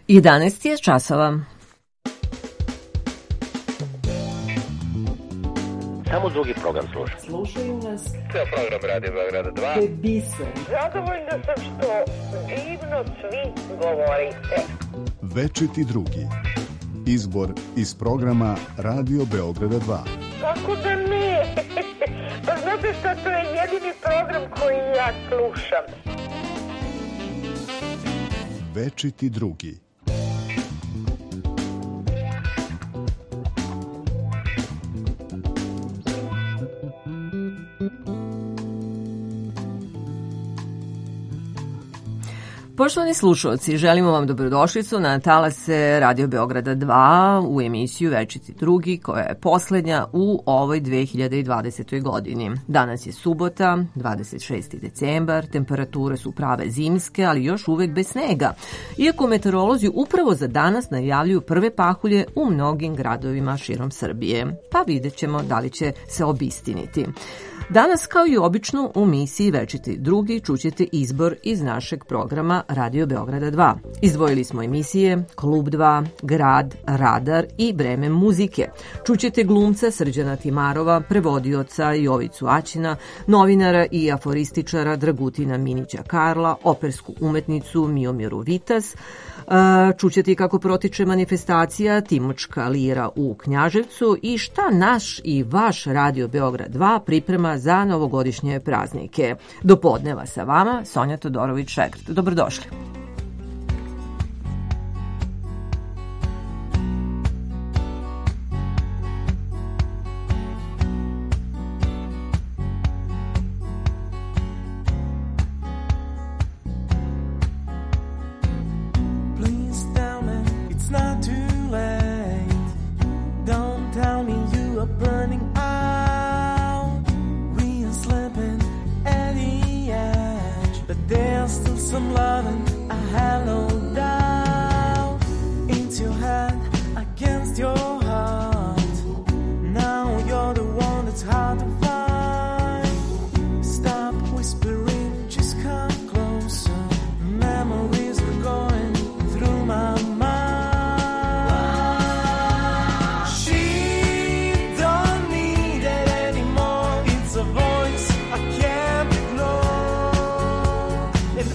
11 je časova. Samo drugi program slušam. Slušaju nas. To je program Radio Beograda 2. To je biser. Zadovoljna sam što divno svi govorite. Večiti drugi. Izbor iz programa Radio Beograda 2. Kako da ne? Pa znate šta, to je jedini program koji ja slušam. Večiti drugi. Poštovani slušalci, želimo vam dobrodošlicu na talase Radio Beograda 2 u emisiju Večiti drugi, koja je poslednja u ovoj 2020. godini. Danas je subota, 26. decembar, temperature su prave zimske, ali još uvek bez snega. Iako meteorolozi upravo za danas najavljuju prve pahulje u mnogim gradovima širom Srbije. Pa vidjet ćemo da li će se obistiniti. Danas, kao i obično, u misiji Večiti drugi čućete izbor iz našeg programa Radio Beograda 2. Izdvojili smo emisije Klub 2, Grad, Radar i Vreme muzike. Čućete glumca Srđana Timarova, prevodioca Jovicu Aćina, novinara i aforističara Dragutina Minića Karla, opersku umetnicu Miomiru Vitas. Čućete i kako protiče manifestacija Timočka lira u Knjaževcu i šta naš i vaš Radio Beograd 2 priprema za novogodišnje praznike. Do podneva sa vama Sonja Todorović-Šegrt. Dobrodošli. Some loving I have no doubt. Into your hand against your heart. Now you're the one that's hard to find. Stop whispering, just come closer. Memories are going through my mind. She don't need it anymore. It's a voice I can't ignore. And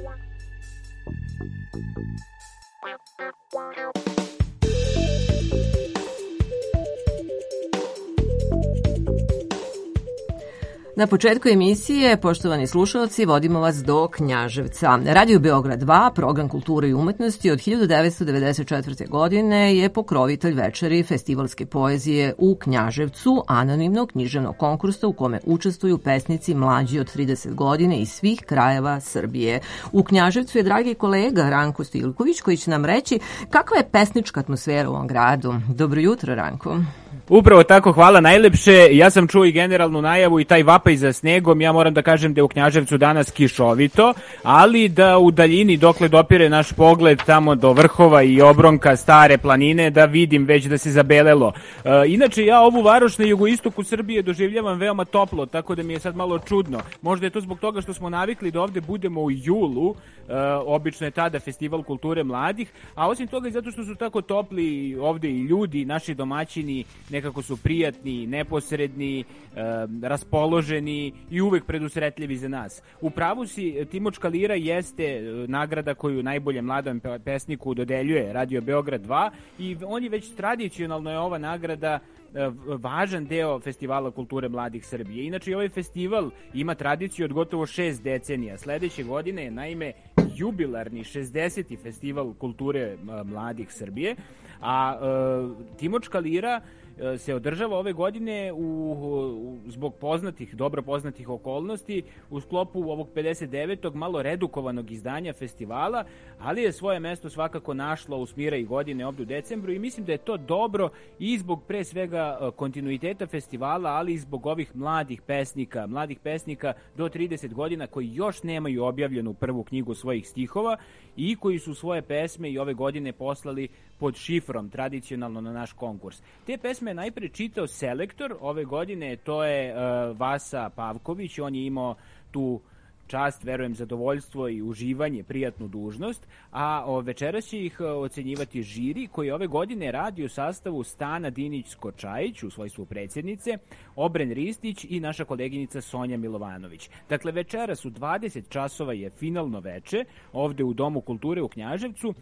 Na početku emisije, poštovani slušalci, vodimo vas do Knjaževca. Radio Beograd 2, program kulture i umetnosti od 1994. godine je pokrovitelj večeri festivalske poezije u Knjaževcu, anonimnog književnog konkursa u kome učestvuju pesnici mlađi od 30 godine iz svih krajeva Srbije. U Knjaževcu je dragi kolega Ranko Stilković koji će nam reći kakva je pesnička atmosfera u ovom gradu. Dobro jutro, Ranko. Upravo tako, hvala najlepše. Ja sam čuo i generalnu najavu i taj vapaj za snegom. Ja moram da kažem da je u Knjaževcu danas kišovito, ali da u daljini dokle dopire naš pogled tamo do vrhova i obronka Stare planine, da vidim već da se zabelelo. Inače, ja ovu varoš na jugoistoku Srbije doživljavam veoma toplo, tako da mi je sad malo čudno. Možda je to zbog toga što smo navikli da ovde budemo u julu, obično je tada Festival kulture mladih, a osim toga i zato što su tako topli ovde i ljudi, naši domaćini, nekako su prijatni, neposredni, raspoloženi i uvek predusretljivi za nas. U pravu si, Timočka lira jeste nagrada koju najboljem mladom pesniku dodeljuje Radio Beograd 2 i on je već tradicionalno je ova nagrada važan deo Festivala kulture mladih Srbije. Inače, ovaj festival ima tradiciju od gotovo 6 decenija. Sledeće godine je naime jubilarni 60. Festival kulture mladih Srbije, a Timočka lira se održava ove godine zbog dobro poznatih okolnosti u sklopu ovog 59. malo redukovanog izdanja festivala, ali je svoje mesto svakako našlo u Smira i godine ovdje u decembru i mislim da je to dobro i zbog pre svega kontinuiteta festivala, ali i zbog ovih mladih pesnika do 30 godina koji još nemaju objavljenu prvu knjigu svojih stihova i koji su svoje pesme i ove godine poslali pod šifrom tradicionalno na naš konkurs. Te pesme je najpre čitao selektor ove godine, to je Vasa Pavković, on je imao tu čast, verujem, zadovoljstvo i uživanje, prijatnu dužnost, a večeras će ih ocenjivati žiri koji ove godine radi u sastavu Stana Dinić-Skočajić u svojstvu predsjednice, Obren Ristić i naša koleginica Sonja Milovanović. Dakle, večeras u 20 časova je finalno veče ovde u Domu kulture u Knjaževcu.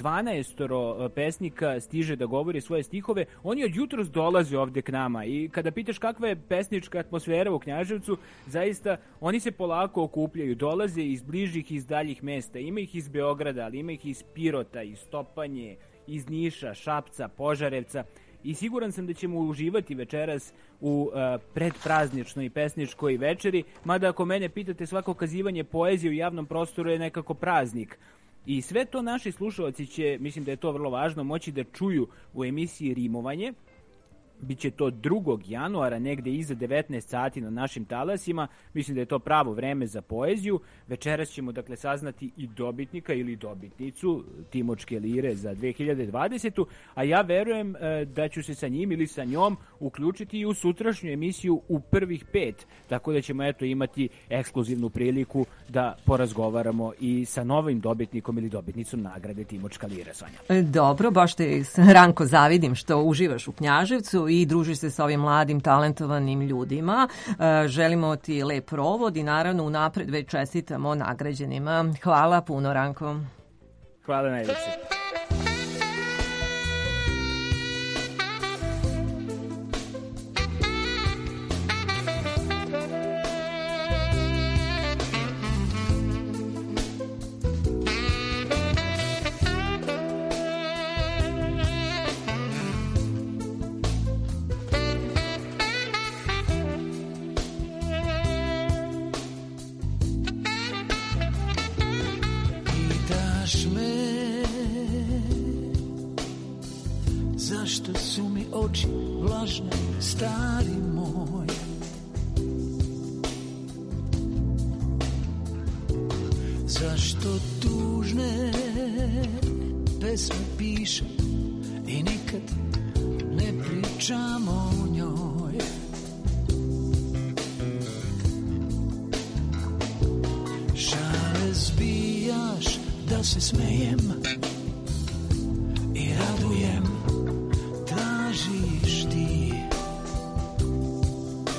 12 pesnika stiže da govori svoje stihove. Oni od jutros dolaze ovde k nama i kada pitaš kakva je pesnička atmosfera u Knjaževcu, zaista oni se polako okupljaju, dolaze iz bližih i iz daljih mesta. Ima ih iz Beograda, ali ima ih iz Pirota, iz Stopanje, iz Niša, Šapca, Požarevca i siguran sam da ćemo uživati večeras u predprazničnoj pesničkoj večeri, mada ako mene pitate, svako kazivanje poezije u javnom prostoru je nekako praznik. I sve to naši slušalci će, mislim da je to vrlo važno, moći da čuju u emisiji Rimovanje. Biće to 2. januara, negde iza 19 sati na našim talasima. Mislim da je to pravo vreme za poeziju. Večeras ćemo dakle saznati i dobitnika ili dobitnicu Timočke lire za 2020. A ja verujem da ću se sa njim ili sa njom uključiti i u sutrašnju emisiju u prvih 5. Tako da ćemo imati ekskluzivnu priliku da porazgovaramo i sa novim dobitnikom ili dobitnicom nagrade Timočka lira, Sonja. Dobro, baš te, Ranko, zavidim što uživaš u Knjaževcu i družiš se sa ovim mladim, talentovanim ljudima. Želimo ti lep provod i naravno unapred već čestitamo nagrađenima. Hvala puno, Ranko. Hvala najljepše. Zašto su mi oči vlažne, stari moj? Zašto tužne pesme pišem i nikad ne pričam o njoj? Šale zbijaš da se smejem i radujem, tražiš ti.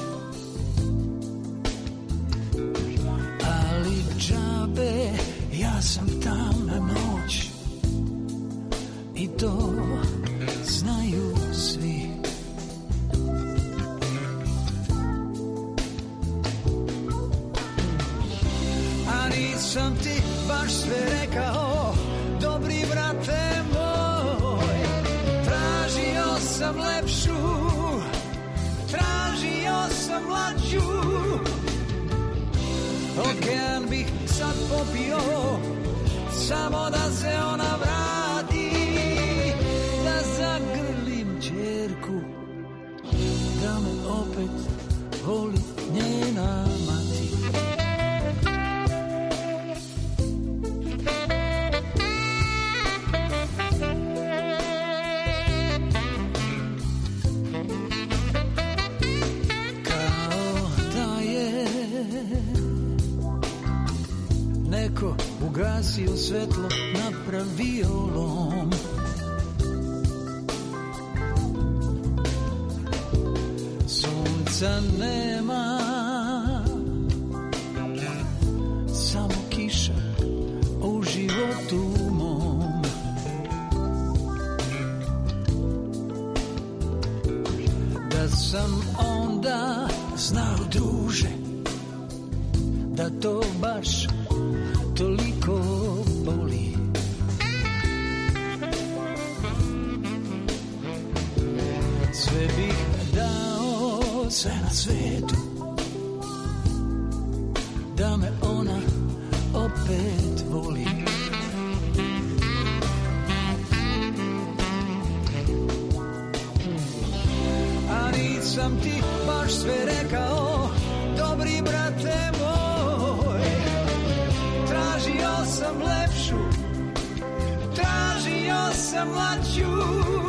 Ali džabe, ja ja sam tamna noć i to znaju svi. A nisam ti baš sve rekao, dobri brate moj. Tražio sam lepšu, tražio sam mlađu. Okean bih sad popio, samo da se ona vrati, da zagrlim ćerku, da me opet voli njena mati. Kao da je neko ugasio svetlo, napravio lom. Sunca nema, samo kiša u životu mom. Da sam onda znao, druže, da to baš toliko boli. Sve bih dao, sve na svetu, da me ona opet voli. A nisam ti baš sve rekao, dobri brate moj. Tražio sam lepšu, tražio sam mlađu.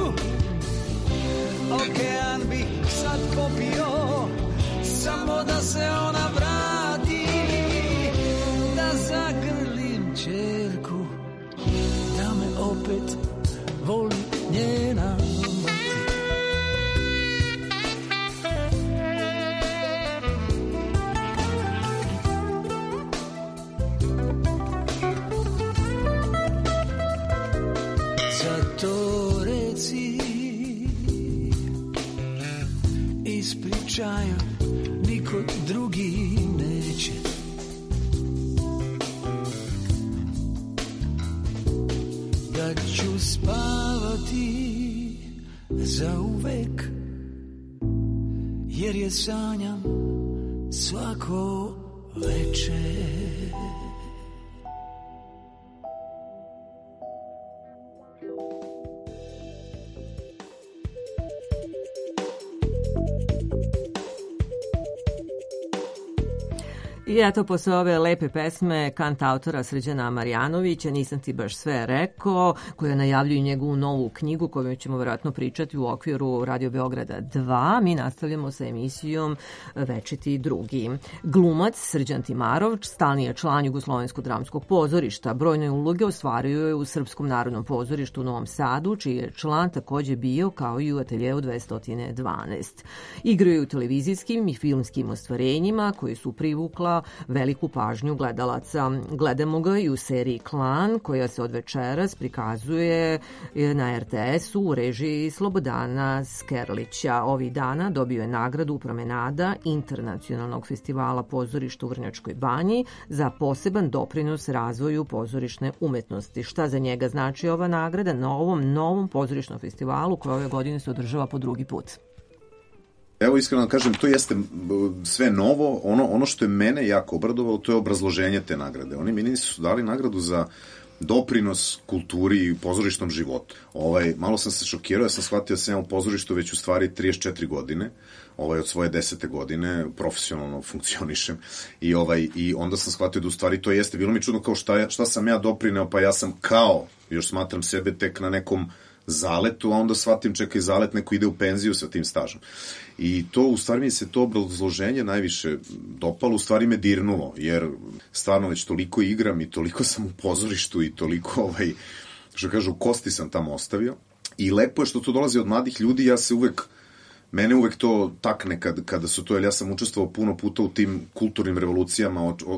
Okean bih sad popio, samo da se ona vrati, da zagrlim ćerku, da me opet voli njena mati. Zato reci, ispričaju, niko drugi neće. Da ću spavati zauvek, jer je sanjam svako večer. I eto, posle ove lepe pesme kantautora Srđana Marjanovića, Nisam ti baš sve rekao, koja najavljuju njegovu novu knjigu koju ćemo vjerojatno pričati u okviru Radio Beograda 2, mi nastavljamo sa emisijom Večiti drugi. Glumac Srđan Timarov, stalni je član Jugoslovenskog dramskog pozorišta. Brojne uloge ostvario je u Srpskom narodnom pozorištu u Novom Sadu, čiji je član takođe bio kao i u Ateljeu 212. Igrao je u televizijskim i filmskim ostvarenjima koji su privukla veliku pažnju gledalaca. Gledamo ga i u seriji Klan, koja se od večeras prikazuje na RTS-u u režiji Slobodana Skerlića. Ovih dana dobio je nagradu Promenada Internacionalnog festivala pozorišta u Vrnjačkoj Banji za poseban doprinos razvoju pozorišne umetnosti. Šta za njega znači ova nagrada na ovom novom pozorišnom festivalu koji ove godine se održava po drugi put? Evo, iskreno da kažem, to jeste sve novo. Ono što je mene jako obradovalo, to je obrazloženje te nagrade. Oni mi nisu dali nagradu za doprinos kulturi i pozorišnom životu. Malo sam se šokirao, ja sam shvatio da sam ja u pozorištu već u stvari 34 godine, od svoje 10. godine profesionalno funkcionišem i onda sam shvatio da u stvari to jeste. Bilo mi čudno kao šta sam ja doprineo, pa ja sam kao, još smatram sebe tek na nekom zaletu, a onda shvatim, čekaj, zalet, neko ide u penziju sa tim stažom. I to, u stvari mi se to obrazloženje najviše dopalo, u stvari me dirnulo, jer stvarno već toliko igram i toliko sam u pozorištu i toliko, što kažu, kosti sam tamo ostavio. I lepo je što to dolazi od mladih ljudi, mene uvek to takne kada su to, jer ja sam učestvovao puno puta u tim kulturnim revolucijama,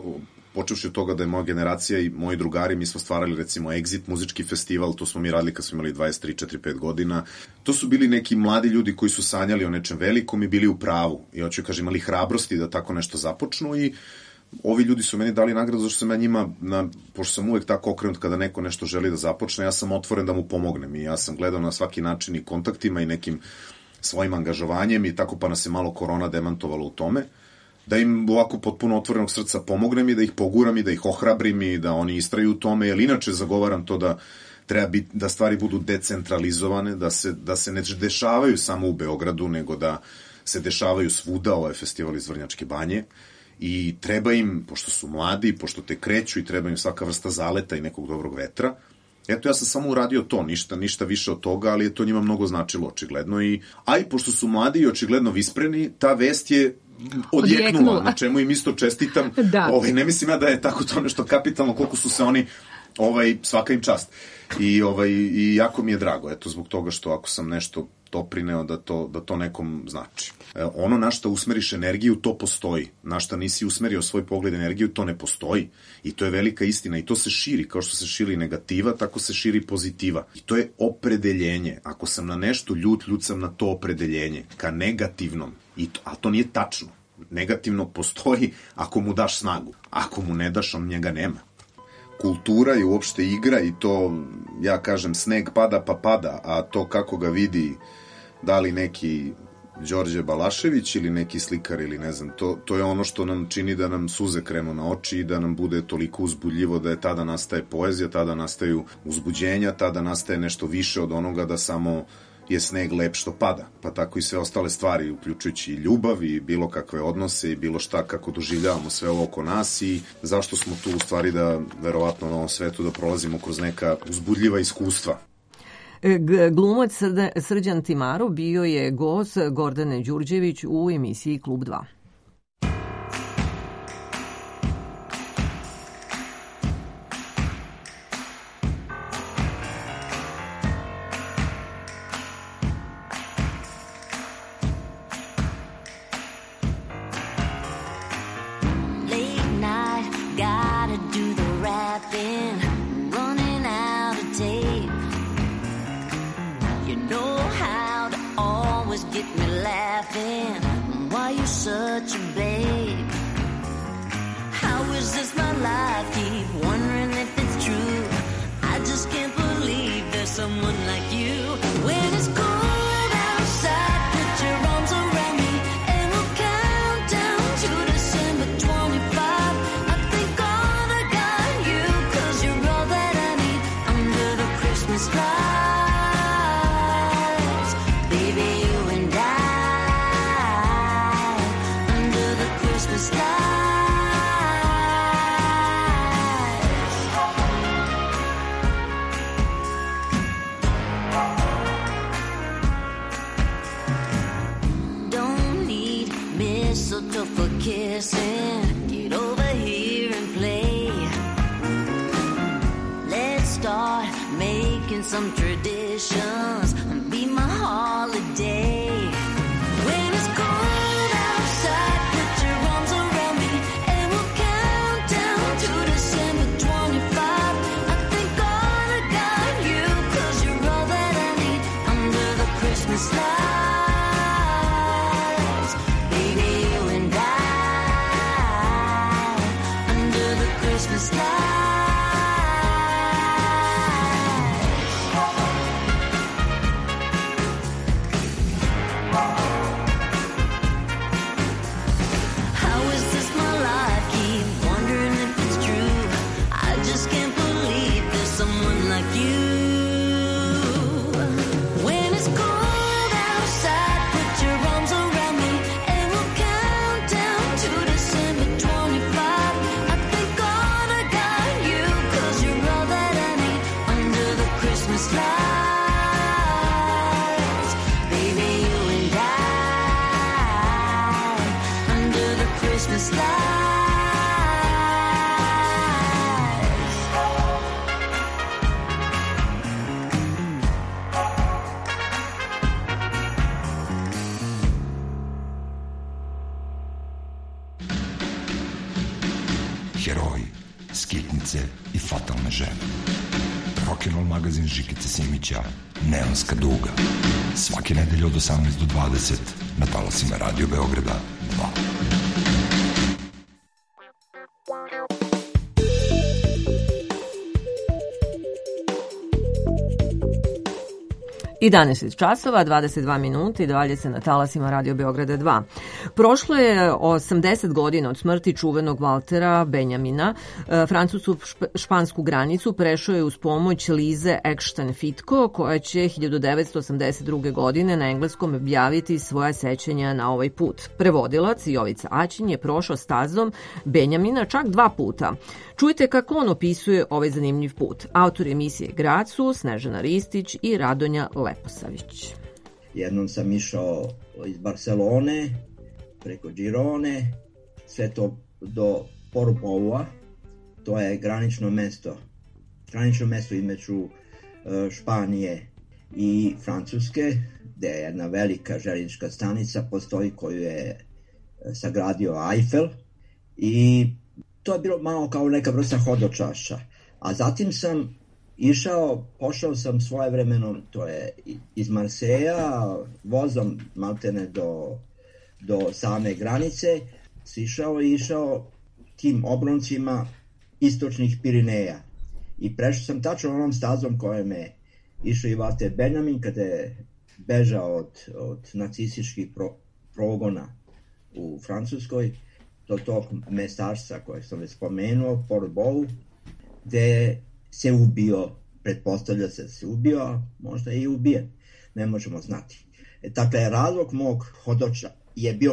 počevši od toga da je moja generacija i moji drugari, mi smo stvarali recimo Exit muzički festival, to smo mi radili kad smo imali 23, 4, 5 godina. To su bili neki mladi ljudi koji su sanjali o nečem velikom i bili u pravu. I hoću kažem, imali hrabrosti da tako nešto započnu i ovi ljudi su meni dali nagradu zašto sam ja njima, pošto sam uvek tako okrenut kada neko nešto želi da započne, ja sam otvoren da mu pomognem i ja sam gledao na svaki način i kontaktima i nekim svojim angažovanjem i tako pa nas je malo korona demantovala u tome, da im ovako potpuno otvorenog srca pomognem i da ih poguram i da ih ohrabrim i da oni istraju u tome, jer inače zagovaram to da treba biti, da stvari budu decentralizovane, da se ne dešavaju samo u Beogradu, nego da se dešavaju svuda. Ovo je festival iz Vrnjačke Banje i treba im, pošto su mladi, pošto te kreću i treba im svaka vrsta zaleta i nekog dobrog vetra. Eto, ja sam samo uradio to, ništa više od toga, ali je to njima mnogo značilo, očigledno. A i pošto su mladi i očigledno vispreni, ta vest je odjeknula, na čemu im isto čestitam. Da. Ne mislim ja da je tako to nešto kapitalno, koliko su se oni, svaka im čast. I jako mi je drago, eto, zbog toga što ako sam nešto doprineo da to nekom znači. Ono na šta usmeriš energiju, to postoji. Na šta nisi usmerio svoj pogled energiju, to ne postoji. I to je velika istina i to se širi. Kao što se širi negativa, tako se širi pozitiva. I to je opredeljenje. Ako sam na nešto ljut sam na to opredeljenje. Ka negativnom. A to nije tačno. Negativno postoji ako mu daš snagu. Ako mu ne daš, on njega nema. Kultura je uopšte igra i to, ja kažem, sneg pada pa pada, a to kako ga vidi, da li neki Đorđe Balašević ili neki slikar ili ne znam, to je ono što nam čini da nam suze krenu na oči i da nam bude toliko uzbudljivo da je tada nastaje poezija, tada nastaju uzbuđenja, tada nastaje nešto više od onoga da samo je sneg lep što pada, pa tako i sve ostale stvari, uključujući i ljubav i bilo kakve odnose i bilo šta kako doživljavamo sve ovo oko nas i zašto smo tu u stvari da, verovatno na ovom svetu, da prolazimo kroz neka uzbudljiva iskustva. Glumac Srđan Timarov bio je gost Gordane Đurđević u emisiji Klub 2. Such a babe. How is this my life? Keep wondering if it's true. I just can't believe there's someone like you. When it's cold outside, put your arms around me and we'll count down to December 25. I thank God I got you, 'cause you're all that I need under the Christmas lights. Baby, you and I. Don't need mistletoe for kissing. Get over here and play. Let's start making some traditions and be my holiday. When it's cold outside, put your arms around me and we'll count down to December 25. I thank God I got you, 'cause you're all that I need under the Christmas lights. Baby, you and I under the Christmas lights. stiže. Rock'n'Roll magazin Žikice Simića, Neonska duga. Svake nedelje od 18 do 20 na talasima Radio Beograda 2. I 11 časova, 22 minuta i dalje se na talasima Radio Beograda 2. Prošlo je 80 godina od smrti čuvenog Valtera Benjamina. Francusku špansku granicu prešao je uz pomoć Lize Ekšten Fitko, koja će 1982. godine na engleskom objaviti svoja sećanja na ovaj put. Prevodilac Jovica Aćin je prošao stazom Benjamina čak 2 puta. Čujte kako on opisuje ovaj zanimljiv put. Autor emisije Grad su Snežana Ristić i Radonja Leposavić. Jednom sam išao iz Barcelone, preko Girone, sve to do Portboua, to je granično mesto između Španije i Francuske, gde je jedna velika željeznička stanica postoji koju je sagradio Eiffel i to je bilo malo kao neka vrsta hodočašća. A zatim sam pošao sam svojevremeno, to je iz Marseja, vozom maltene do same granice, išao tim obroncima istočnih Pirineja. I prešao sam tačno onom stazom kojem je išao i Valter Benjamin kada je bežao od nacističkih progona u Francuskoj, do tog mestarstva koje sam već spomenuo, Portbou, gde se ubio, pretpostavlja se ubio, a možda i ubijen, ne možemo znati. Dakle, razlog mog je bio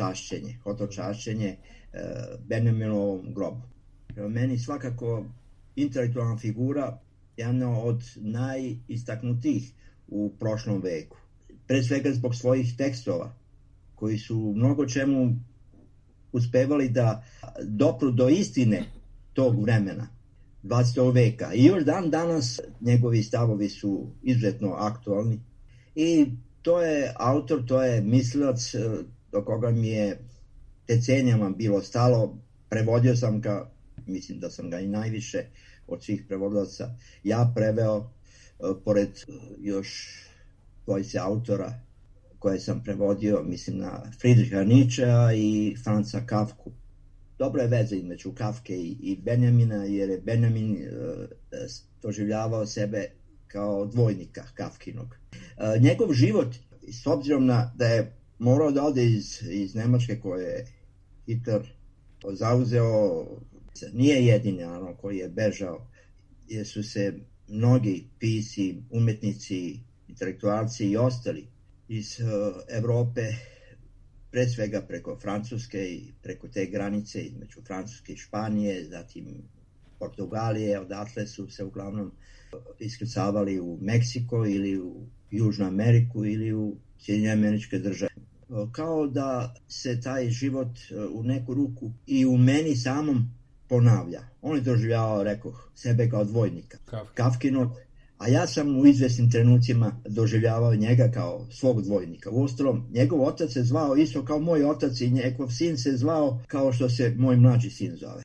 hodočašćenje Benjaminovom grobu. Prema meni svakako intelektualna figura, jedna od najistaknutijih u prošlom veku. Pre svega zbog svojih tekstova, koji su mnogo čemu uspevali da dopru do istine tog vremena, 20. veka. I još dan danas njegovi stavovi su izuzetno aktualni. I to je autor, to je mislilac do koga mi je decenijama bilo stalo. Prevodio sam ga, mislim da sam ga i najviše od svih prevodilaca ja preveo, pored još dvojice autora koje sam prevodio, mislim na Friedricha Nietzschea i Franza Kafku. Dobra je veza između Kafke i Benjamina, jer je Benjamin doživljavao sebe kao dvojnika Kafkinog. Njegov život, s obzirom da je morao da ode iz Nemačke koje je Hitler zauzeo, nije jedini koji je bežao, jer su se mnogi pisci, umetnici, intelektualci i ostali iz Evrope, pre svega preko Francuske i preko te granice između Francuske i Španije, zatim Portugalije, odatle su se uglavnom iskrcavali u Meksiko ili u Južnu Ameriku ili u Sjedinjene Američke Države. Kao da se taj život u neku ruku i u meni samom ponavlja. On je doživljavao, rekoh, sebe kao dvojnika, Kafkinog, a ja sam u izvesnim trenucima doživljavao njega kao svog dvojnika. Uostalom, njegov otac se zvao isto kao moj otac i njegov sin se zvao kao što se moj mlađi sin zove.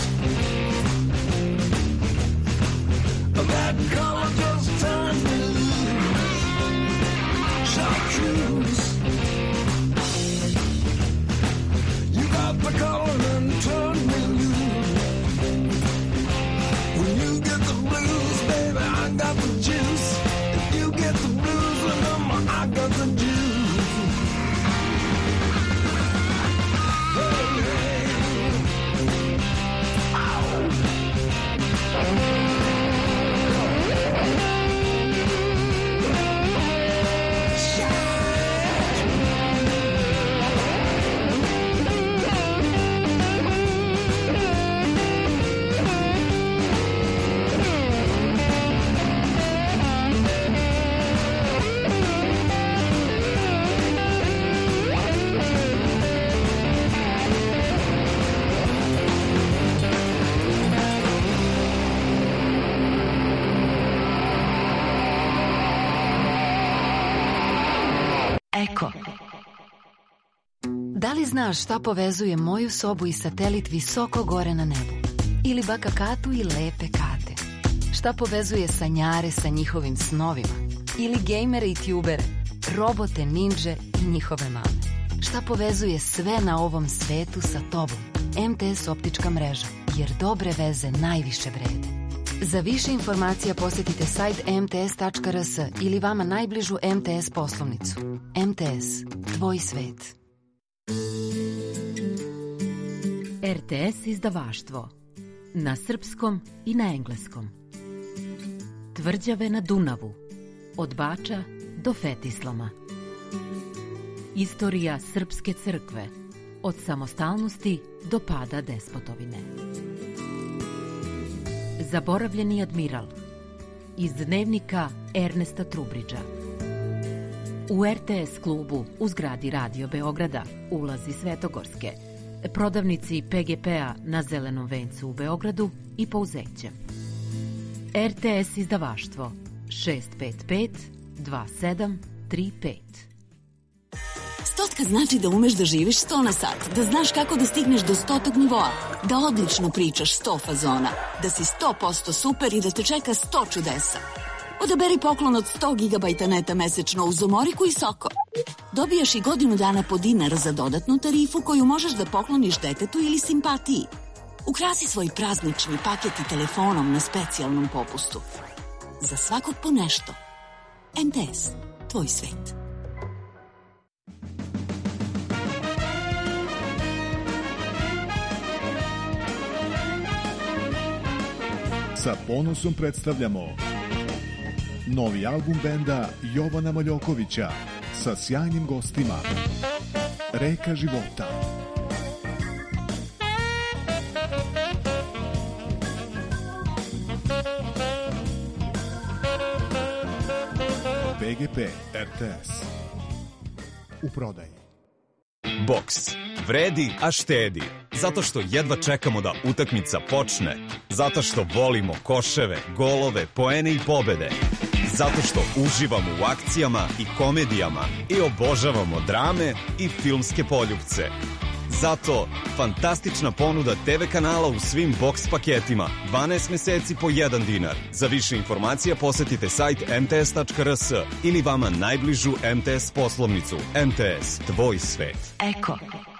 That color just turned me chartreuse. You got the color and turned me loose. When you get the blues, baby, I got the juice. If you get the blues, remember I got the juice. Hey, hey. Eko. Da li znaš šta povezuje moju sobu i satelit visoko gore na nebu? Ili baka Katu i lepe Kate? Šta povezuje sanjare sa njihovim snovima? Ili gejmere i tubere, robote, ninđe i njihove mame? Šta povezuje sve na ovom svetu sa tobom? MTS optička mreža, jer dobre veze najviše vrede. Za više informacija posjetite sajt mts.rs ili vama najbližu MTS poslovnicu. MTS, tvoj svet. RTS izdavaštvo. Na srpskom i na engleskom. Tvrđave na Dunavu. Od Bača do Fetislama. Istorija srpske crkve. Od samostalnosti do pada despotovine. Zaboravljeni admiral. Iz dnevnika Ernesta Trubridža. U RTS klubu u zgradi Radio Beograda, ulazi Svetogorske, prodavnici PGP-a na Zelenom vencu u Beogradu i Pouzeće. RTS izdavaštvo 655 2735. Stotka znači da umeš da živiš 100 na sat, da znaš kako da stigneš do 100. nivoa, da odlično pričaš 100 fazona, da si 100% super i da te čeka 100 čudesa. Odaberi poklon od 100 GB neta mesečno uz Omoriku i Soko. Dobijaš i godinu dana po dinar za dodatnu tarifu koju možeš da pokloniš detetu ili simpatiji. Ukrasi svoj praznični paket i telefonom na specijalnom popustu. Za svakog po nešto. MTS, tvoj svet. Sa ponosom predstavljamo novi album benda Jovana Maljokovića sa sjajnim gostima. Reka života. PGP RTS. U prodaji. Boks. Vredi, a štedi. Zato što jedva čekamo da utakmica počne. Zato što volimo koševe, golove, poene i pobede. Zato što uživamo u akcijama i komedijama i obožavamo drame i filmske poljupce. Zato fantastična ponuda TV kanala u svim boks paketima. 12 meseci po 1 dinar. Za više informacija posetite sajt mts.rs ili vama najbližu MTS poslovnicu. MTS, tvoj svet. Eko.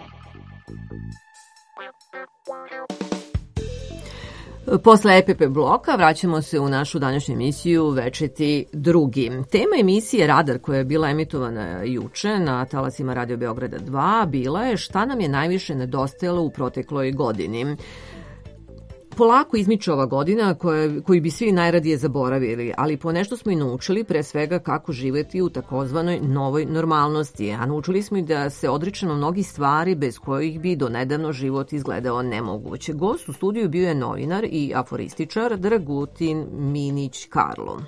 Posle EPP bloka vraćamo se u našu današnju emisiju Večiti drugi. Tema emisije Radar, koja je bila emitovana juče na talasima Radio Beograda 2, bila je šta nam je najviše nedostajalo u protekloj godini. Polako izmiče ova godina koju bi svi najradije zaboravili, ali po nešto smo i naučili, pre svega kako živeti u takozvanoj novoj normalnosti, a naučili smo i da se odričemo mnogih stvari bez kojih bi do nedavno život izgledao nemoguće. Gost u studiju bio je novinar i aforističar Dragutin Minić Karlo.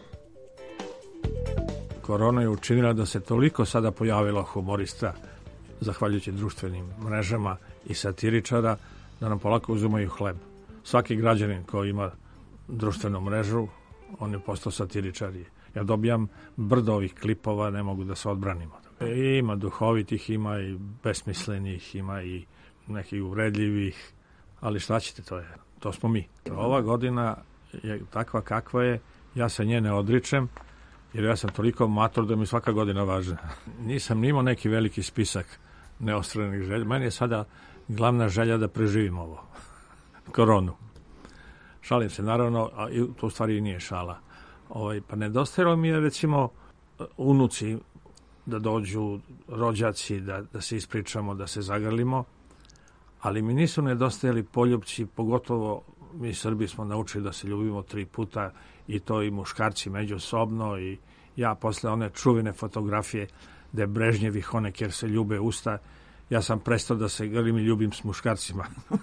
Korona je učinila da se toliko sada pojavilo humorista, zahvaljujući društvenim mrežama i satiričara, da nam polako uzimaju hleb. Svaki građanin koji ima društvenu mrežu, on je postao satiričar. Ja dobijam brdo ovih klipova, ne mogu da se odbranim. Ima duhovitih, ima i besmislenih, ima i nekih uvredljivih, ali šta ćete, to je To smo mi. Ova godina je takva kakva je, ja se nje ne odričem, jer ja sam toliko mator da mi svaka godina važna. Nisam imao neki veliki spisak neostvarenih želja. Meni je sada glavna želja da preživim ovo. Koronu. Šalim se, naravno, a to u stvari i nije šala. Pa nedostajalo mi je, recimo, unuci da dođu, rođaci, da se ispričamo, da se zagrlimo, ali mi nisu nedostajali poljupci, pogotovo mi Srbi smo naučili da se ljubimo 3 puta, i to i muškarci međusobno, i ja posle one čuvene fotografije gde Brežnjev i Honecker se ljube usta, ja sam prestao da se grlim i ljubim s muškarcima.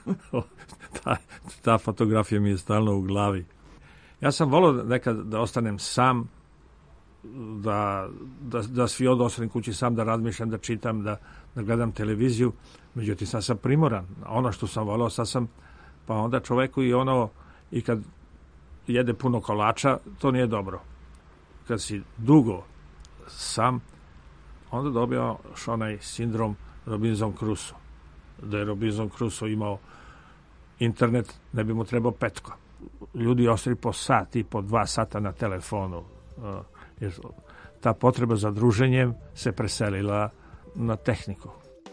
ta fotografija mi je stalno u glavi. Ja sam volao nekad da ostanem sam, da svi ostanem kući sam, da razmišljam, da čitam, da gledam televiziju. Međutim, sad sam primoran. Ono što sam volao, sad sam, pa onda čoveku i kad jede puno kolača, to nije dobro. Kad si dugo sam, onda dobio onaj sindrom Robinson Crusoe. Da je Robinson Crusoe imao internet, ne bi mu trebao petko. Ljudi ostali po sat i po 2 sata na telefonu. Jer ta potreba za druženjem se preselila na tehniku.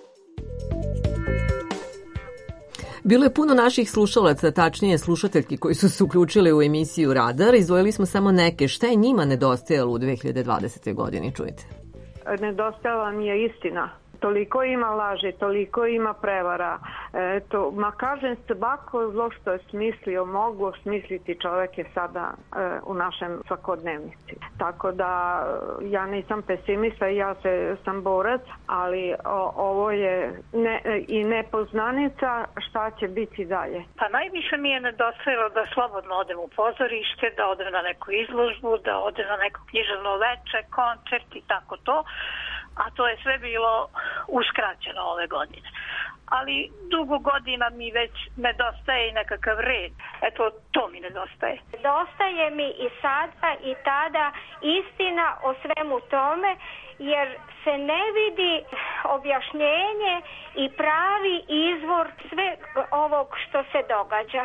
Bilo je puno naših slušalaca, tačnije slušateljki koji su se uključili u emisiju Radar. Izdvojili smo samo neke. Šta je njima nedostajalo u 2020. godini, čujte? Nedostajala mi je istina. Toliko ima laži, toliko ima prevara. Ma kažem, svako zlo što je smislio, mogu smisliti čovek je sada u našem svakodnevnici. Tako da ja nisam pesimista, ja sam borac, ali ovo je i nepoznanica šta će biti dalje. Pa najviše mi je nedostajalo da slobodno odem u pozorište, da odem na neku izložbu, da odem na neko književno veče, koncert i tako to. A to je sve bilo uskraćeno ove godine. Ali dugo godina mi već nedostaje i nekakav red. Eto, to mi nedostaje. Dostaje mi i sada i tada istina o svemu tome, jer se ne vidi objašnjenje i pravi izvor sve ovog što se događa.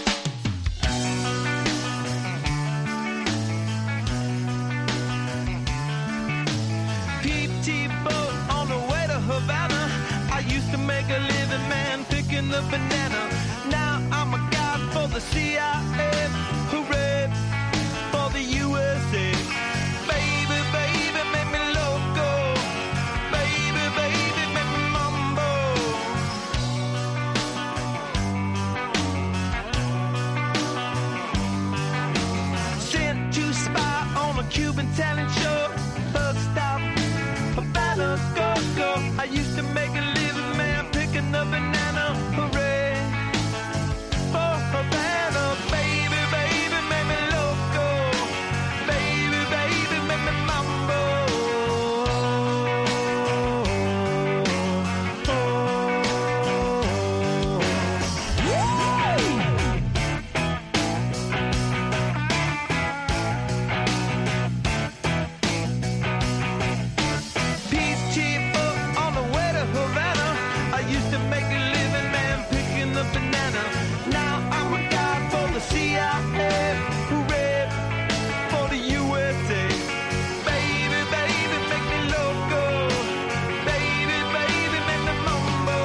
Havana. I used to make a living, man, picking the banana. Now I'm a god for the CIA. Hooray for the USA. Baby, baby, make me loco. Baby, baby, make me mambo. Sent to spy on a Cuban talent show. First stop, Havana, go. I used to make a living, man, picking the banana. Hooray for Havana. Baby, baby, make me loco. Baby, baby, make me mambo. Banana. Now I'm a guy for the CIA. Hooray for the USA. Baby, baby, make me loco. Baby, baby, make me mambo.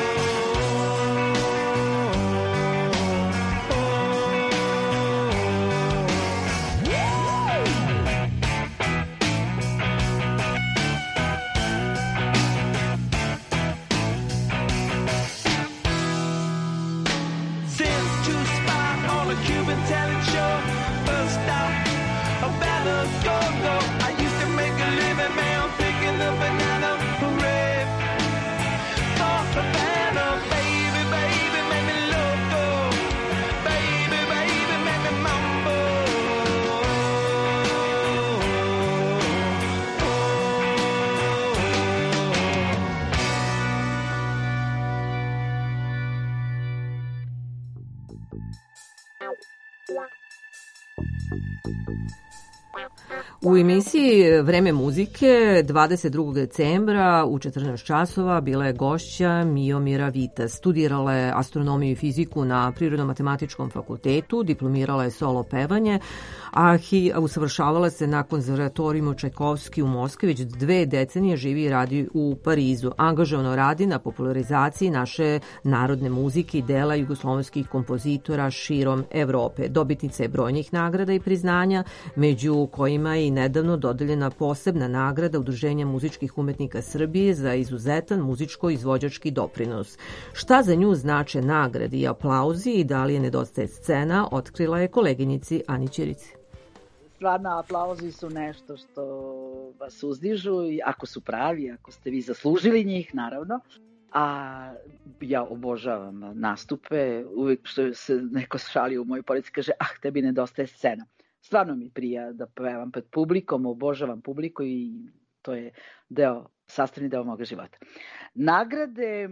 Cuban talent show, first stop, Havana, go. I used to make a living, man, picking the banana. Hooray for Havana, baby, baby, make me loco. Baby, baby, make me mambo. U emisiji Vreme muzike 22. decembra u 14 časova bila je gošća Miomira Vitas. Studirala je astronomiju i fiziku na Prirodno-matematičkom fakultetu, diplomirala je solo pevanje, a usavršavala se na konzervatorijumu Čajkovski u Moskvi, već 2 decenije živi i radi u Parizu. Angažovano radi na popularizaciji naše narodne muzike i dela jugoslovenskih kompozitora širom Evrope. Dobitnica je brojnih nagrada i priznanja, među kojima je i nedavno dodeljena posebna nagrada Udruženja muzičkih umetnika Srbije za izuzetan muzičko-izvođački doprinos. Šta za nju znače nagrade i aplauzi i da li je nedostaje scena, otkrila je koleginici Ani Ćirici. Stvarno, aplauzi su nešto što vas uzdižu, ako su pravi, ako ste vi zaslužili njih, naravno. A ja obožavam nastupe, uvijek što se neko šali u mojoj porodici, kaže, tebi nedostaje scena. Stvarno mi prija da pevam pred publikom, obožavam publiku i to je sastavni deo moga života. Nagrade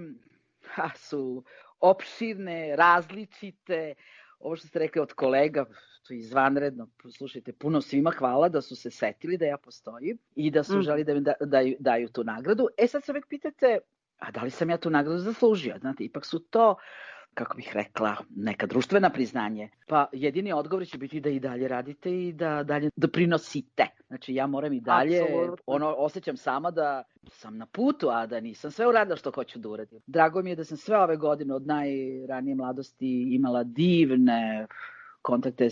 su opširne, različite, ovo što ste rekli od kolega, to je izvanredno, slušajte, puno svima hvala da su se setili da ja postojim i da su želi da mi daju tu nagradu. Sad se uvek pitate, a da li sam ja tu nagradu zaslužio? Znate, ipak su to, kako bih rekla, neka društvena priznanje. Pa jedini odgovor će biti da i dalje radite i da dalje doprinosite. Znači ja moram i dalje, osjećam sama da sam na putu, a da nisam sve uradila što hoću da uradim. Drago mi je da sam sve ove godine od najranije mladosti imala divne kontakte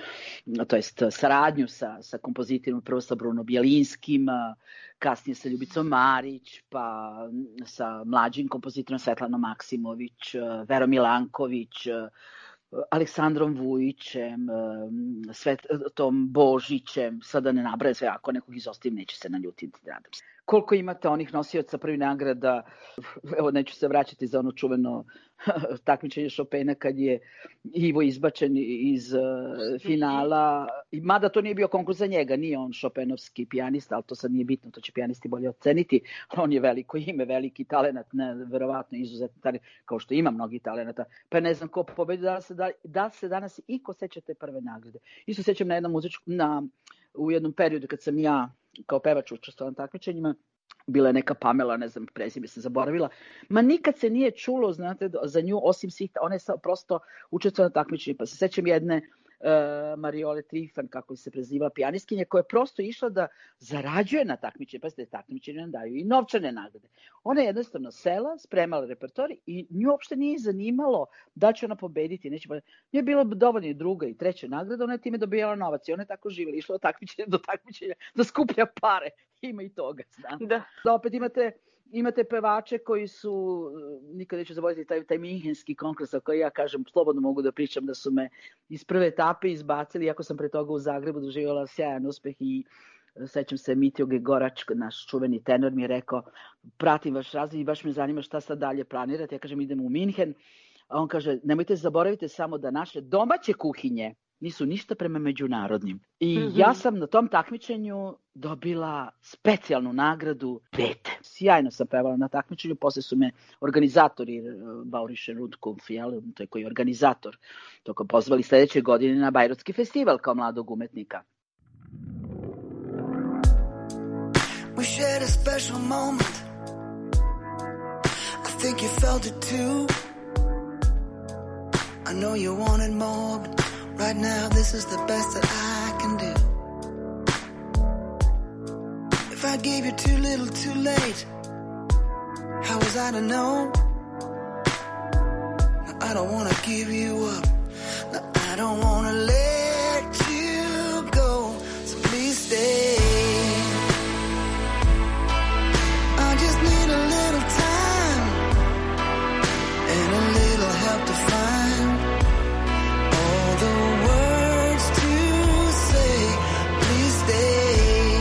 saradnju sa kompozitorom, prvo sa Bruno Bjelinskim, kasnije sa Ljubicom Marić, pa sa mlađim kompozitorom Svetlanom Maksimović, Verom Milanković, Aleksandrom Vujićem, Svetom Božićem, sada ne nabrajem sve, ako nekog izostavim neće se naljutiti, nadam se. Koliko imate onih nosioca prvi nagrada, evo neću se vraćati za ono čuveno takmičenje Chopina kad je Ivo izbačen iz finala, mada to nije bio konkurs za njega, nije on Chopinovski pijanista, ali to sad nije bitno, to će pijanisti bolje oceniti, on je veliko ime, veliki talenat, verovatno izuzetno talenat, kao što ima mnogi talenata, pa ne znam ko pobedi, da se danas i ko sećate prve nagrade. Isto sećam na jednom u jednom periodu kad sam ja kao pevač učestvovala na takmičenjima, bila je neka Pamela, ne znam, prezime se zaboravila, ma nikad se nije čulo, znate, za nju, osim svih, ona je prosto učestvovala na takmičenjima, pa se sećam jedne Mariole Trifan, kako se prezivala, pijanistkinja, koja je prosto išla da zarađuje na takmičenje, pa ste takmičenje nam daju i novčane nagrade. Ona je jednostavno sela, spremala repertoar i nju uopšte nije zanimalo da će ona pobediti, neće pobediti. Nije bilo dovoljno i druga i treća nagrada, ona je time dobijala novac i ona je tako živjela, išla od takmičenja do takmičenja da skuplja pare. Ima i toga, znam. Da opet imate pevače koji su, nikad neću zaboraviti taj minhenski konkurs, o koji ja kažem, slobodno mogu da pričam da su me iz prve etape izbacili, iako sam pre toga u Zagrebu doživjela sjajan uspeh i sećam se Mitjo Gegorač, naš čuveni tenor, mi je rekao, pratim vaš razvoj i baš me zanima šta sad dalje planirate. Ja kažem, idemo u Minhen, a on kaže, nemojte zaboravite samo da naše domaće kuhinje nisu ništa prema međunarodnim. I ja sam na tom takmičenju dobila specijalnu nagradu dete. Sjajno sam pevala na takmičenju, posle su me organizatori, Bauriše Rudkov, to je koji je organizator, toko pozvali sledeće godine na Bajrotski festival kao mladog umetnika. We shared a special moment. I think you felt it too. I know you wanted more, but right now this is the best that I can do. If I gave you too little too late, how was I to know? No, I don't wanna give you up. No, I don't wanna let you go. So please stay. I just need a little time and a little help to find all the words to say. Please stay.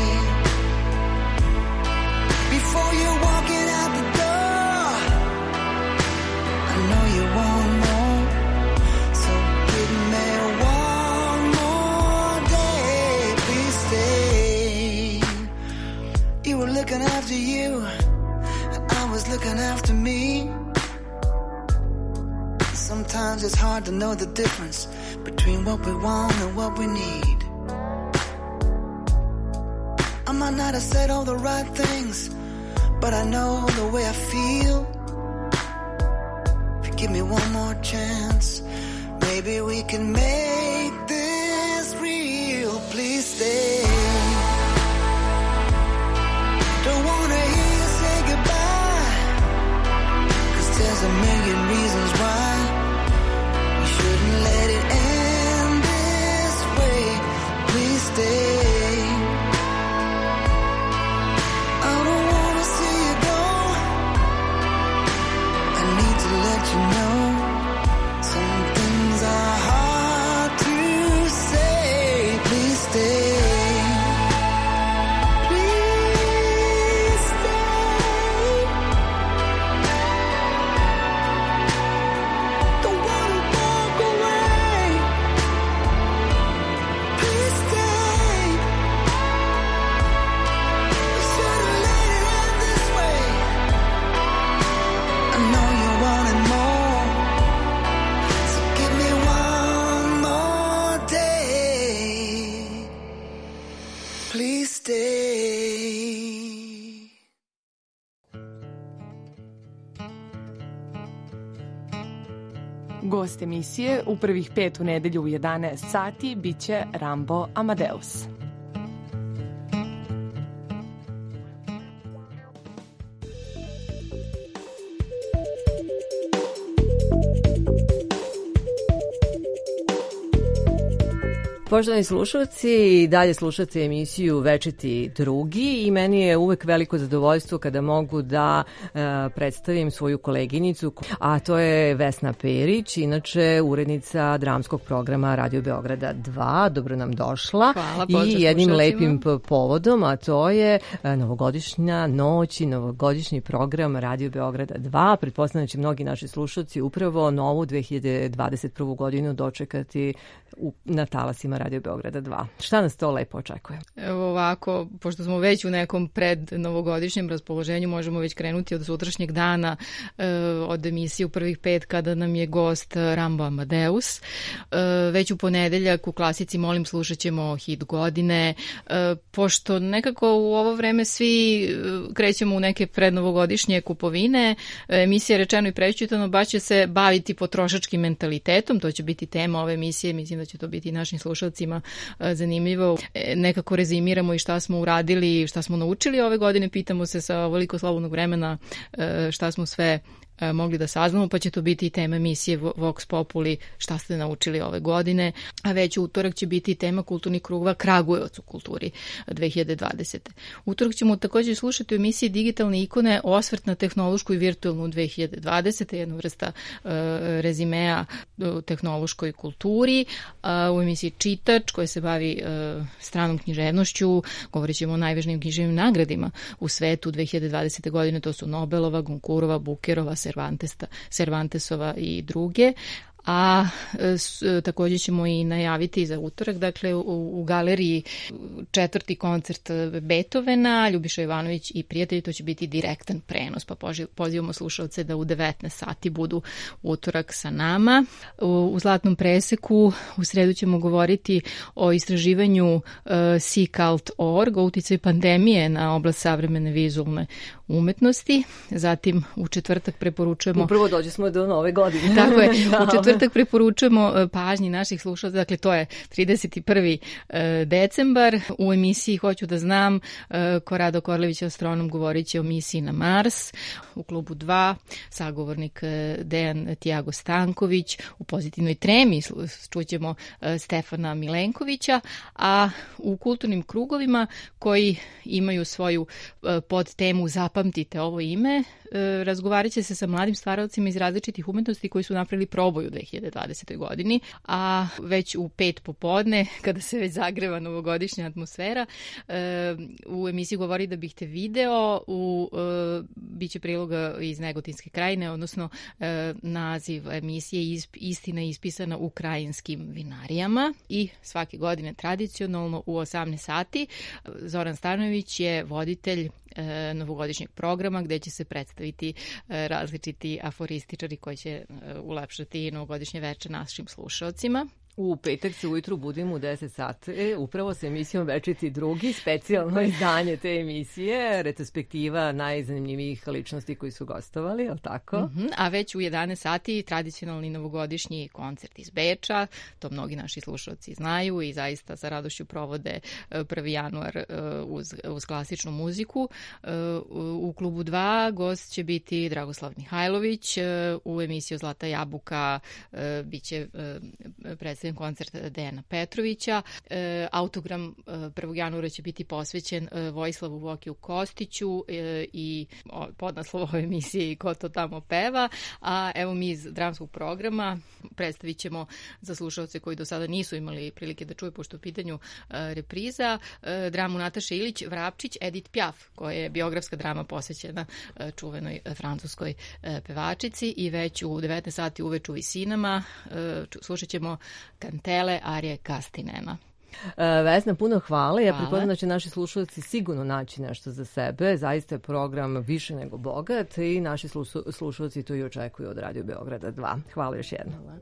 Before you're walking out the door, I know you want more, so give me one more day. Please stay. You were looking after you, and I was looking after me. Sometimes it's hard to know the difference between what we want and what we need. I might not have said all the right things, but I know the way I feel. If you give me one more chance, maybe we can make this real. Please stay. Don't wanna hear you say goodbye, 'cause there's a million reasons why you shouldn't let it end this way. Please stay. I don't wanna see you go. I need to let you know some things are hard to say. Please stay. Gost emisije u prvih 5 u nedelju u 11 sati biće Rambo Amadeus. Poštovani slušalci, dalje slušate emisiju Večiti drugi i meni je uvek veliko zadovoljstvo kada mogu da predstavim svoju koleginicu, a to je Vesna Perić, inače urednica dramskog programa Radio Beograda 2. Dobro nam došla. Hvala, i jednim lepim povodom, a to je novogodišnja noć i novogodišnji program Radio Beograda 2. Pretpostavljam da će mnogi naši slušalci upravo novu 2021. godinu dočekati na talasima Radio Beograda 2. Šta nas to lepo očekuje? Evo ovako, pošto smo već u nekom prednovogodišnjem raspoloženju, možemo već krenuti od sutrašnjeg dana, od emisije u prvih 5 kada nam je gost Rambo Amadeus. Već u ponedeljak u klasici Molim slušat ćemo hit godine, pošto nekako u ovo vreme svi krećemo u neke prednovogodišnje kupovine, emisija je rečeno i prečitano, baš će se baviti potrošačkim mentalitetom, to će biti tema ove emisije, mislim da će to biti našim slušalcima zanimljivo. Nekako rezimiramo i šta smo uradili, šta smo naučili ove godine, pitamo se sa ovoliko slobodnog vremena šta smo sve mogli da saznamo, pa će to biti i tema emisije Vox Populi, šta ste naučili ove godine, a već u utorak će biti tema kulturnih krugova Kragujevac u kulturi 2020. Utorak ćemo također slušati u emisiji Digitalne ikone, osvrt na tehnološku i virtualnu 2020. Jedna vrsta rezimea tehnološkoj kulturi. U emisiji Čitač, koja se bavi stranom književnošću, govorit ćemo o najvažnijim književnim nagradima u svetu 2020. godine, to su Nobelova, Goncourtova, Bukerova, Cervantesova i druge. A također ćemo i najaviti za utorak, dakle u galeriji 4. koncert Beethovena, Ljubiša Jovanović i prijatelji, to će biti direktan prenos, pa pozivamo slušalce da u 19 sati budu utorak sa nama. U Zlatnom preseku u sredu ćemo govoriti o istraživanju SeaCult.org, o uticaju pandemije na oblast savremene vizualne umetnosti. Zatim u četvrtak preporučujemo... Upravo dođe smo do nove godine. Tako je, u četvrtak preporučujemo pažnji naših slušalaca, dakle to je 31. decembar. U emisiji Hoću da znam, Korado Korlević, astronom, govorit će o misiji na Mars. U klubu 2 sagovornik Dejan Tiago Stanković. U pozitivnoj tremi čućemo Stefana Milenkovića, a u kulturnim krugovima koji imaju svoju podtemu Zapamtite ovo ime, razgovarat će se sa mladim stvaralcima iz različitih umetnosti koji su napravili proboj u 2020. godini, a već u 5 popodne, kada se već zagreva novogodišnja atmosfera, u emisiji Govori da bih te video, biće priloga iz Negotinske krajine, odnosno naziv emisije Istina ispisana u krajinskim vinarijama, i svake godine tradicionalno u 18 sati Zoran Stanojević je voditelj novogodišnjeg programa gde će se predstaviti različiti aforističari koji će ulepšati novogodišnje veče našim slušalcima. U petak se ujutru budimo u 10 sati, upravo sa emisijom Večiti drugi, specijalno izdanje te emisije, retrospektiva najzanimljivijih ličnosti koji su gostovali, je li tako? A već u 11 sati tradicionalni novogodišnji koncert iz Beča, to mnogi naši slušalci znaju i zaista sa radošću provode 1. januar uz klasičnu muziku. U klubu 2 gost će biti Dragoslav Mihajlović, u emisiju Zlata jabuka biće predstavljen koncert Dejana Petrovića. Autogram 1. januara će biti posvećen Vojislavu Vokiju Kostiću i podnaslov ove emisije i ko to tamo peva. A evo mi iz dramskog programa predstavit ćemo za slušalce koji do sada nisu imali prilike da čuju, pošto u pitanju repriza, dramu Nataše Ilić Vrapčić, Edith Piaf, koja je biografska drama posvećena čuvenoj francuskoj pevačici, i već u 19 sati uveč u Visinama slušat ćemo Kantele arije Kastinena. Vesna, puno hvala. Ja pretpostavljam da će naši slušalci sigurno naći nešto za sebe. Zaista je program više nego bogat i naši slušalci to i očekuju od Radio Beograda 2. Hvala još jednom. Hvala.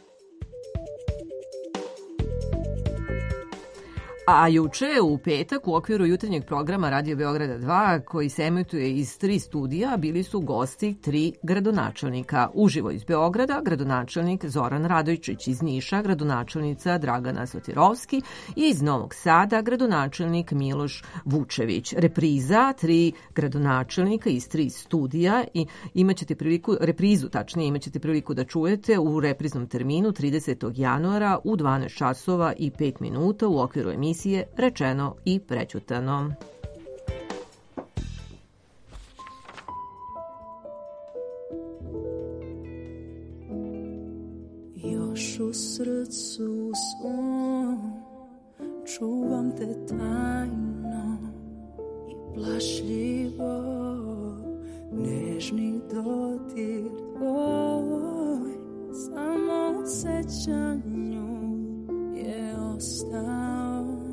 A juče u petak u okviru jutarnjeg programa Radio Beograda 2, koji se emituje iz 3 studija, bili su gosti 3 gradonačelnika. Uživo iz Beograda, gradonačelnik Zoran Radojčić, iz Niša gradonačelnica Dragana Sotirovski i iz Novog Sada gradonačelnik Miloš Vučević. Repriza 3 gradonačelnika iz 3 studija i imaćete priliku, reprizu tačnije imaćete priliku da čujete u repriznom terminu 30. januara u 12 časova i 5 minuta u okviru emisije Rečeno i prećutano. Još u srcu svom čuvam te tajno i plašljivo, nežni dodir tvoj samo u sećanju je ostao.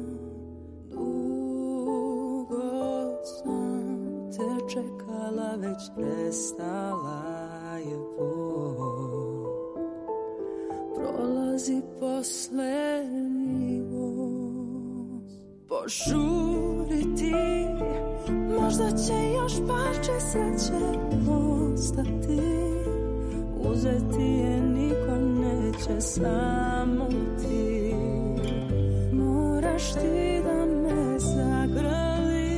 Te čekala, već prestala je bol. Prolazi poslednji voz. Požuri ti, možda će još parče sreće ostati. Uzeti je niko neće, samo ti. Moraš ti da me zagrliš.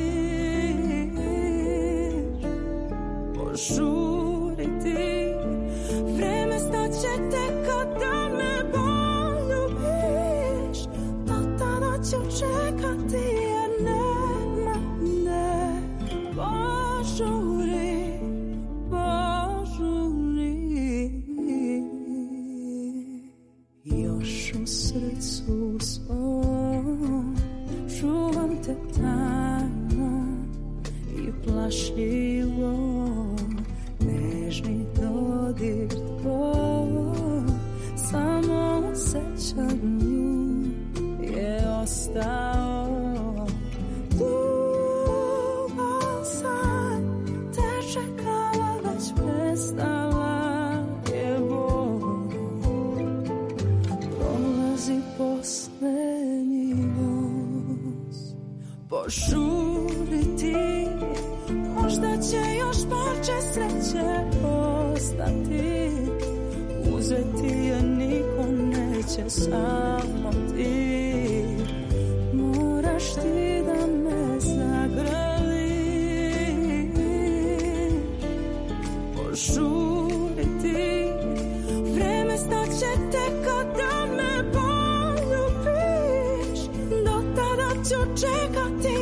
Žuriti, vreme staće tek kada me poljubiš. Do tada ću čekati jer nema, ne. Požuri, požuri. Još u srcu svom čuvam te tajno i plašljivo. Nežni dodir tvoj samo u sećanju je ostao. Dugo sam te čekala, već prestala je bol. Prolazi poslednji voz. Požuri ti, možda će još parče sreće ostati. Uzeti je niko neće, samo ti. Moraš ti da me zagrliš. Požuri ti, vreme staće tek kada me poljubiš. Do tada ću čekati.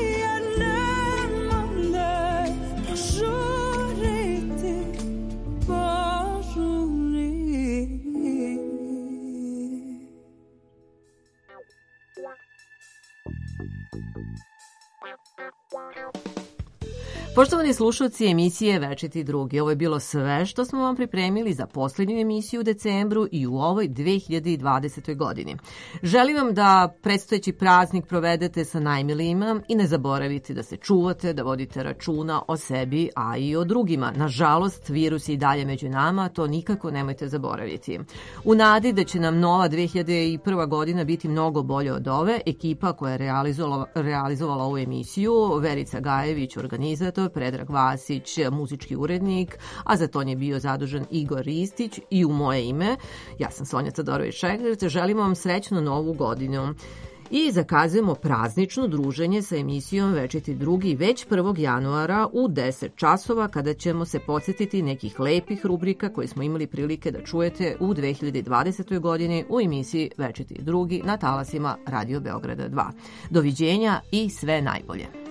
Poštovani slušalci emisije Večiti drugi, ovo je bilo sve što smo vam pripremili za poslednju emisiju u decembru i u ovoj 2020. godini. Želim vam da predstojeći praznik provedete sa najmilijima i ne zaboravite da se čuvate, da vodite računa o sebi, a i o drugima. Nažalost, virus je i dalje među nama, to nikako nemojte zaboraviti. U nadi da će nam nova 2001. godina biti mnogo bolje od ove, ekipa koja je realizovala ovu emisiju, Verica Gajević, organizator, Predrag Vasić, muzički urednik, a za to je bio zadužen Igor Ristić i u moje ime, ja sam Sonja Todorović-Šegrt, želimo vam srećnu novu godinu. I zakazujemo praznično druženje sa emisijom Večiti drugi već 1. januara u 10 časova kada ćemo se podsjetiti nekih lepih rubrika koje smo imali prilike da čujete u 2020. godini u emisiji Večiti drugi na talasima Radio Beograda 2. Doviđenja i sve najbolje.